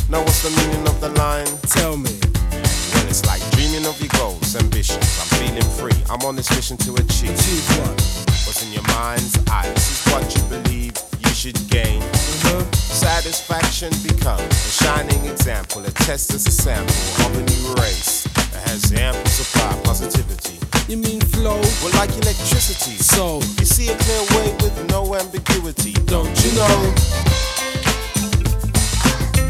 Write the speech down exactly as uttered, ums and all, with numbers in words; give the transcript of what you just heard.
Now what's the meaning of the line? Tell me. Well, it's like dreaming of your goals, ambitions. I'm feeling free. I'm on this mission to achieve. Achieve what? What's in your mind's eye? This is what you believe you should gain. Uh-huh. Satisfaction become a shining example. A test as a sample of a new race that has ample supply positivity. You mean flow? Well, like electricity. So you see a clear way with no ambiguity. Don't you know?